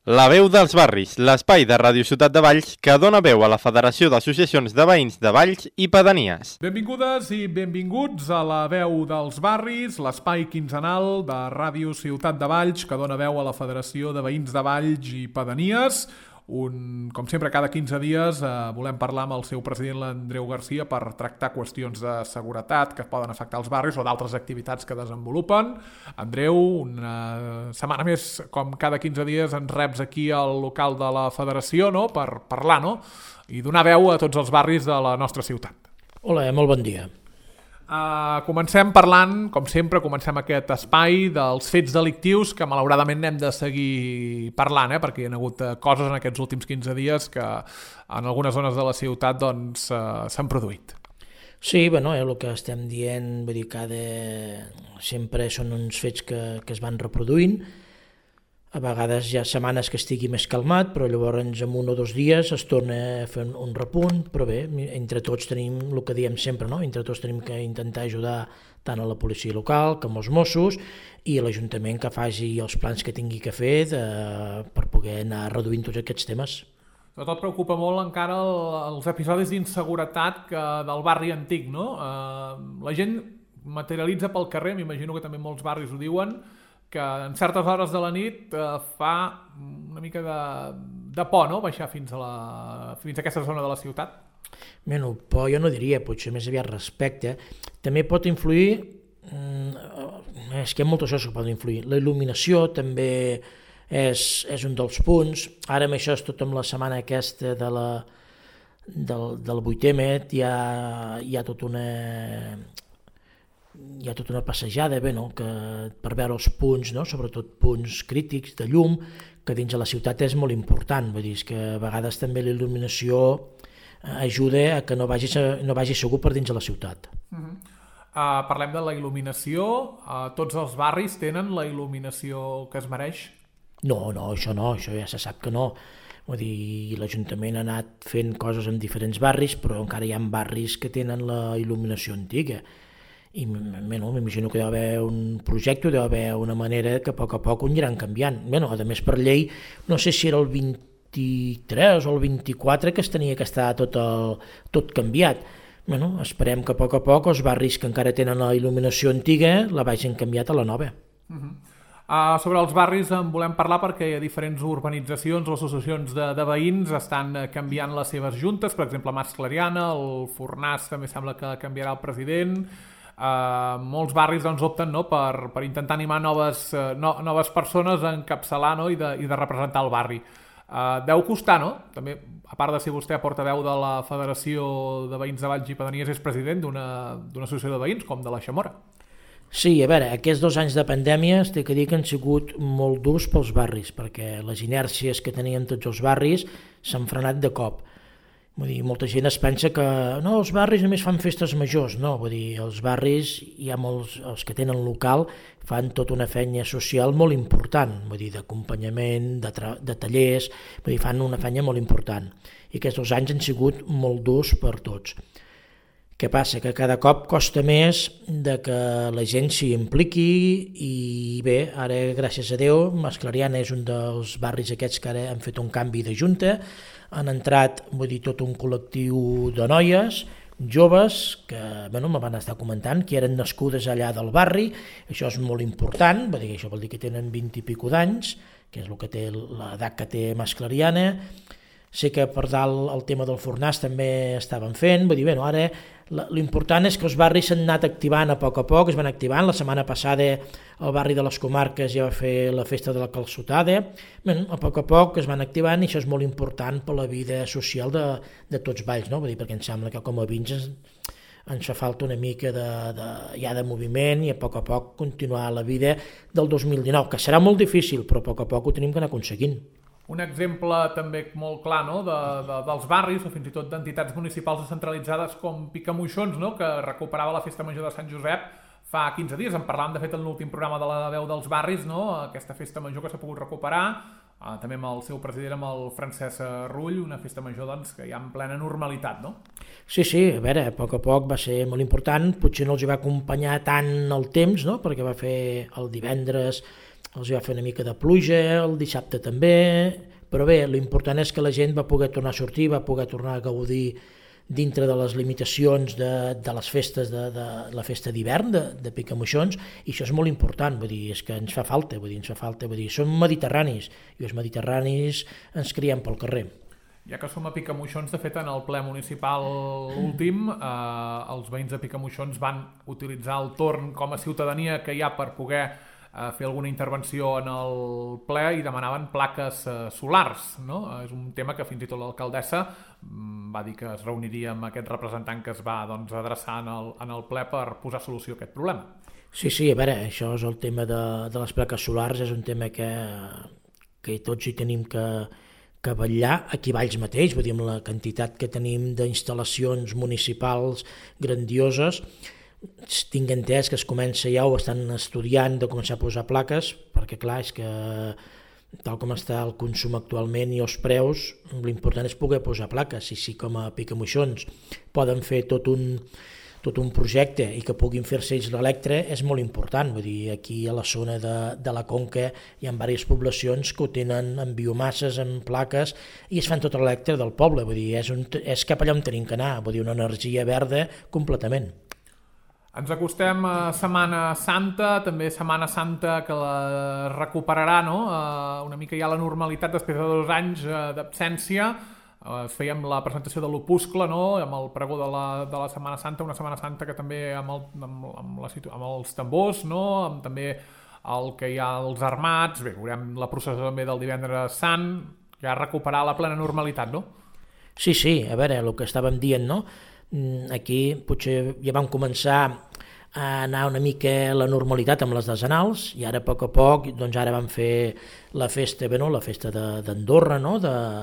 La veu dels barris, l'espai de Ràdio Ciutat de Valls que dona veu a la Federació d'Associacions de Veïns de Valls i Pedanies. Benvingudes i benvinguts a la veu dels barris, l'espai quinzenal de Ràdio Ciutat de Valls que dona veu a la Federació de Veïns de Valls i Pedanies. Com sempre, cada 15 dies volem parlar amb el seu president, l'Andreu Garcia, per tractar qüestions de seguretat que poden afectar els barris o d'altres activitats que desenvolupen. Andreu, una setmana més, com cada 15 dies, ens reps aquí al local de la Federació, no?, per parlar, no?, i donar veu a tots els barris de la nostra ciutat. Hola, molt bon dia. Comencem parlant, com sempre, comencem aquest espai dels fets delictius que malauradament n'hem de seguir parlant, perquè hi ha hagut coses en aquests últims 15 dies que en algunes zones de la ciutat doncs, s'han produït. Sí, bueno, el que estem dient, vull dir, sempre són uns fets que es van reproduint. A vegades hi ha setmanes que estigui més calmat, però llavors en 1 o 2 dies es torna a fer un repunt, però bé, entre tots tenim el que diem sempre, no? Entre tots tenim que intentar ajudar tant a la policia local com als Mossos i a l'Ajuntament que faci els plans que tingui que fer per poder anar reduint tots aquests temes. Sobretot preocupa molt encara els episodis d'inseguretat del barri antic, no? La gent materialitza pel carrer, m'imagino que també molts barris ho diuen, que en certes hores de la nit fa una mica de por, no?, baixar fins a aquesta zona de la ciutat. Bueno, por jo no diria, potser més aviat respecte. També pot influir, és que hi ha moltes coses que poden influir. La il·luminació també és un dels punts. Ara amb això és tot amb la setmana aquesta del 8M, hi ha tota una passejada per veure els punts, no? Sobretot punts crítics de llum, que dins de la ciutat és molt important. Vull dir que a vegades també la il·luminació ajuda a que no vagi segur per dins de la ciutat. Parlem de la il·luminació. Tots els barris tenen la il·luminació que es mereix? No, això ja se sap que no. Vull dir, l'Ajuntament ha anat fent coses en diferents barris, però encara hi ha barris que tenen la il·luminació antiga. I m'imagino que deu haver un projecte, deu haver una manera que a poc ho aniran canviant. A més, per llei, no sé si era el 23 o el 24 que es tenia que estar tot canviat. Esperem que a poc els barris que encara tenen la il·luminació antiga la vagin canviat a la nova. Sobre els barris en volem parlar perquè hi ha diferents urbanitzacions o associacions de veïns estan canviant les seves juntes, per exemple Mas Clariana, el Fornàs també sembla que canviarà el president. Molts barris doncs, opten per intentar animar noves persones a encapçalar i de representar el barri. Deu costar, no? També, a part de ser vostè portaveu de la Federació de Veïns de Valls i Pedanies, és president d'una associació de veïns, com de la Xamora. Sí, a veure, aquests 2 anys de pandèmia té que dir que han sigut molt durs pels barris, perquè les inèrcies que tenien tots els barris s'han frenat de cop. Vull dir, molta gent es pensa que no, els barris només fan festes majors. No, vull dir, els barris, hi ha molts, els que tenen local, fan tota una feina social molt important, vull dir, d'acompanyament, de tallers, vull dir, fan una feina molt important. I aquests 2 anys han sigut molt durs per tots. Què passa? Que cada cop costa més de que la gent s'hi impliqui i bé, ara, gràcies a Déu, Mas Clariana és un dels barris aquests que ara han fet un canvi de junta, han entrat, vull dir, tot un col·lectiu de noies, joves, que me van estar comentant, que eren nascudes allà del barri. Això és molt important, això vol dir que tenen 20 i pico d'anys, que és l'edat que té Mas Clariana. Sé que per dalt el tema del Fornàs també estaven fent, vull dir, ara l'important és que els barris s'han anat activant a poc, es van activant. La setmana passada el barri de les Comarques ja va fer la festa de la calçotada. A poc es van activant i això és molt important per la vida social de tots Valls, no? Vull dir, perquè em sembla que com a veïns ens fa falta una mica de moviment i a poc continuar la vida del 2019, que serà molt difícil, però a poc ho tenim que anar aconseguint. Un exemple també molt clar, no?, dels barris o fins i tot d'entitats municipals descentralitzades com Picamoixons, no?, que recuperava la Festa Major de Sant Josep fa 15 dies. En parlàvem, de fet, en l'últim programa de la veu dels barris, no?, aquesta Festa Major que s'ha pogut recuperar, també amb el seu president, amb el Francesc Rull, una Festa Major doncs, que hi ha en plena normalitat, no? Sí, a veure, a poc va ser molt important, potser no els hi va acompanyar tant el temps, no?, perquè va fer el divendres els va fer una mica de pluja, el dissabte també, però bé, l'important és que la gent va poder tornar a sortir, va poder tornar a gaudir dintre de les limitacions de les festes, de la festa d'hivern, de Picamoixons, i això és molt important, vull dir, és que ens fa falta, som mediterranis, i els mediterranis ens criem pel carrer. Ja que som a Picamoixons, de fet, en el ple municipal últim, els veïns de Picamoixons van utilitzar el torn com a ciutadania que hi ha per poder fer alguna intervenció en el ple i demanaven plaques solars, no? És un tema que fins i tot l'alcaldessa va dir que es reuniria amb aquest representant que es va adreçar en el ple per posar solució a aquest problema. Sí, a veure, això és el tema de les plaques solars, és un tema que tots hi tenim que vetllar, aquí a Valls mateix, vull dir, amb la quantitat que tenim d'instal·lacions municipals grandioses. Tinc entès que es comença ja o estan estudiant de començar a posar plaques, perquè clar, és que tal com està el consum actualment i els preus, l'important és poder posar plaques, i si com a Picamoixons poden fer tot un projecte i que puguin fer-se ells l'electre, és molt important. Vull dir, aquí a la zona de la Conca hi ha diverses poblacions que ho tenen amb biomasses, amb plaques, i es fan tot l'electre del poble, vull dir, és cap allà on tenim que anar, vull dir, una energia verda completament. Ens acostem a Setmana Santa, també Setmana Santa que la recuperarà, no? Una mica ja la normalitat després de 2 anys d'absència. Fèiem la presentació de l'opuscle, no? Amb el pregó de la Setmana Santa, una Setmana Santa que també amb els tambors, no? Amb també el que hi ha els armats, bé, veurem la processó també del Divendres Sant, ja recuperar la plena normalitat, no? Sí, a veure, el que estàvem dient, no? Aquí potser ja vam començar a anar una mica a la normalitat amb les decenals, i ara a poc, doncs ara vam fer la festa d'Andorra, no?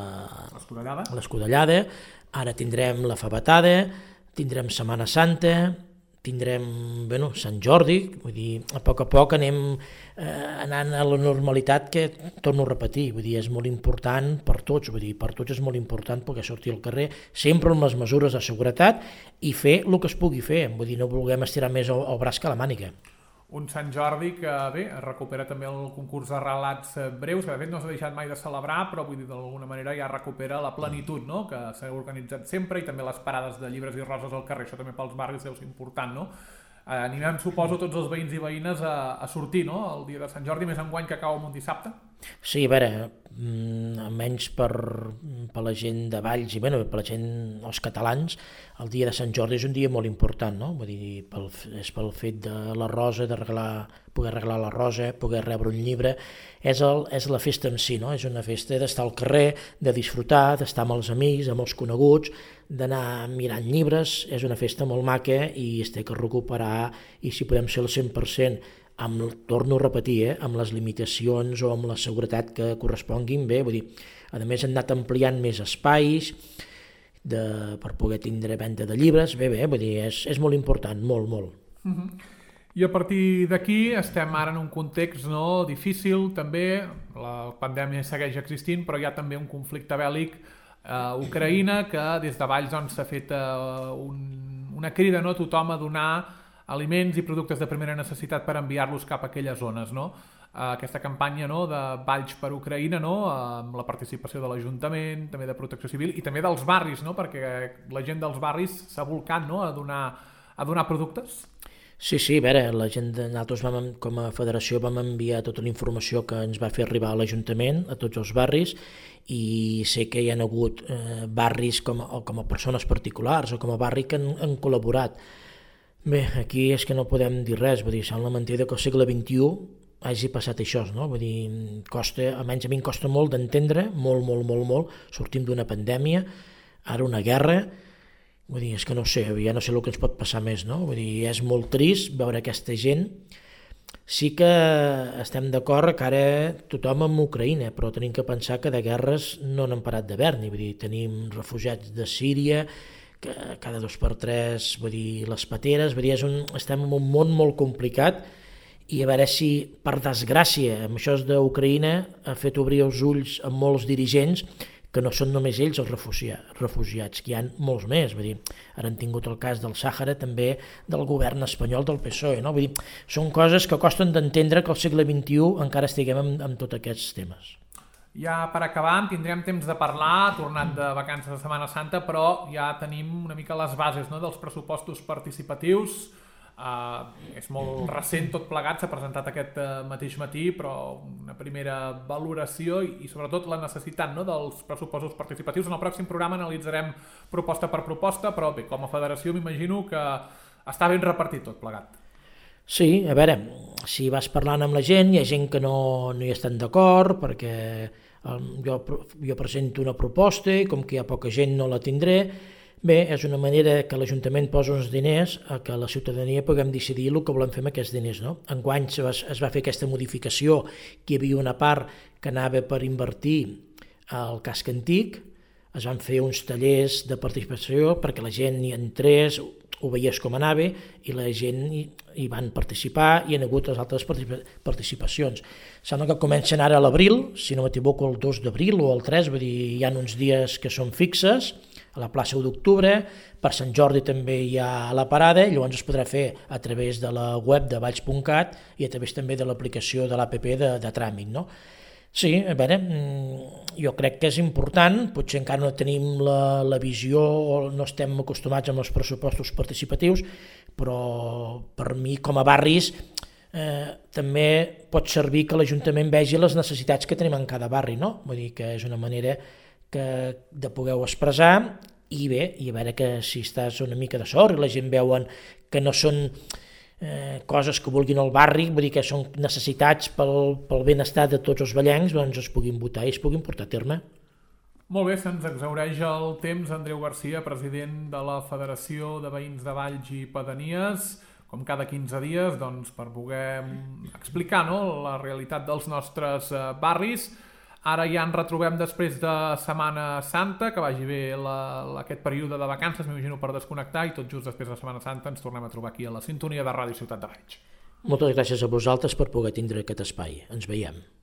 L'Escudellada, ara tindrem la Fabatada, tindrem Setmana Santa, tindrem Sant Jordi, vull dir, a poc anem anant a la normalitat, que torno a repetir, vull dir, és molt important per tots, vull dir, per tots és molt important poder sortir al carrer, sempre amb les mesures de seguretat i fer el que es pugui fer, vull dir, no vulguem estirar més el braç que la màniga. Un Sant Jordi que, bé, recupera també el concurs de relats breus, que de fet no s'ha deixat mai de celebrar, però vull dir, d'alguna manera ja recupera la plenitud, no?, que s'ha organitzat sempre, i també les parades de llibres i roses al carrer, això també pels barris deu ser important, no? Animem, suposo, tots els veïns i veïnes a sortir, no?, el dia de Sant Jordi, més enguany que cau en un dissabte. Sí, a veure, almenys per la gent de Valls i per la gent, els catalans, el dia de Sant Jordi és un dia molt important, no? Vull dir, és pel fet de la rosa, poder arreglar la rosa, poder rebre un llibre, és la festa en si, no? És una festa d'estar al carrer, de disfrutar, d'estar amb els amics, amb els coneguts, d'anar mirant llibres, és una festa molt maca i es té que recuperar, i si podem ser al 100%, torno a repetir, amb les limitacions o amb la seguretat que corresponguin, bé, vull dir, a més hem anat ampliant més espais per poder tindre venda de llibres, bé, vull dir, és molt important, molt. I a partir d'aquí estem ara en un context difícil, també, la pandèmia segueix existint, però hi ha també un conflicte bèl·lic a Ucraïna, que des de Valls s'ha fet una crida a tothom a donar aliments i productes de primera necessitat per enviar-los cap a aquelles zones, no? Aquesta campanya de Valls per Ucraïna, amb la participació de l'Ajuntament, també de Protecció Civil i també dels barris, perquè la gent dels barris s'ha volcat a donar productes. Sí, a veure, nosaltres com a federació vam enviar tota la informació que ens va fer arribar a l'Ajuntament, a tots els barris, i sé que hi ha hagut barris com a persones particulars o com a barri que han col·laborat. Bé, aquí és que no podem dir res, vull dir, sembla mentida que al segle XXI hagi passat això, no? Vull dir, almenys a mi em costa molt d'entendre, molt, sortim d'una pandèmia, ara una guerra, vull dir, és que no sé, ja no sé el que ens pot passar més, no? Vull dir, és molt trist veure aquesta gent. Sí que estem d'acord que ara tothom amb Ucraïna, però tenim que pensar que de guerres no n'han parat d'haver-n'hi, vull dir, tenim refugiats de Síria, que cada 2 per 3, vull dir, les pateres, vull dir, estem en un món molt complicat, i a veure si, per desgràcia, amb això d'Ucraïna ha fet obrir els ulls a molts dirigents que no són només ells els refugiats, que hi ha molts més. Vull dir, ara han tingut el cas del Sàhara, també del govern espanyol del PSOE. No? Vull dir, són coses que costen d'entendre que al segle XXI encara estiguem amb tots aquests temes. Ja per acabar, en tindrem temps de parlar, tornat de vacances de Setmana Santa, però ja tenim una mica les bases, no?, dels pressupostos participatius. És molt recent tot plegat, s'ha presentat aquest mateix matí, però una primera valoració i sobretot la necessitat, no?, dels pressupostos participatius. En el pròxim programa analitzarem proposta per proposta, però bé, com a federació m'imagino que està ben repartit tot plegat. Sí, a veure, si vas parlant amb la gent, hi ha gent que no hi estan d'acord, perquè jo presento una proposta i com que hi ha poca gent no la tindré. Bé, és una manera que l'Ajuntament posa uns diners a que la ciutadania puguem decidir el que volem fer amb aquests diners. No? Enguany es va fer aquesta modificació, que hi havia una part que anava per invertir al casc antic, es van fer uns tallers de participació perquè la gent hi entrés, ho veiés com anava i la gent hi van participar i hi ha hagut les altres participacions. Sembla que comencen ara a l'abril, si no m'equivoco el 2 d'abril o el 3, vull dir, hi ha uns dies que són fixes, a la plaça 1 d'octubre, per Sant Jordi també hi ha la parada, i llavors es podrà fer a través de la web de valls.cat i a través també de l'aplicació de l'APP de tràmit. No? Sí, a veure, jo crec que és important, potser encara no tenim la visió o no estem acostumats amb els pressupostos participatius, però per mi com a barris també pot servir que l'Ajuntament vegi les necessitats que tenim en cada barri, no? Vull dir que és una manera de poder expressar i bé, i a veure que si estàs una mica de sort i la gent veuen que no són coses que vulguin al barri, vull dir que són necessitats pel benestar de tots els vallencs, doncs es puguin votar i es puguin portar a terme. Molt bé, se'ns exhaureix el temps. Andreu Garcia, president de la Federació de Veïns de Valls i Pedanies, com cada 15 dies, doncs, per poder explicar, no?, la realitat dels nostres barris. Ara ja ens retrobem després de Setmana Santa, que vagi bé aquest període de vacances, m'imagino, per desconnectar, i tot just després de Setmana Santa ens tornem a trobar aquí a la sintonia de Ràdio Ciutat de Valls. Moltes gràcies a vosaltres per poder tindre aquest espai. Ens veiem.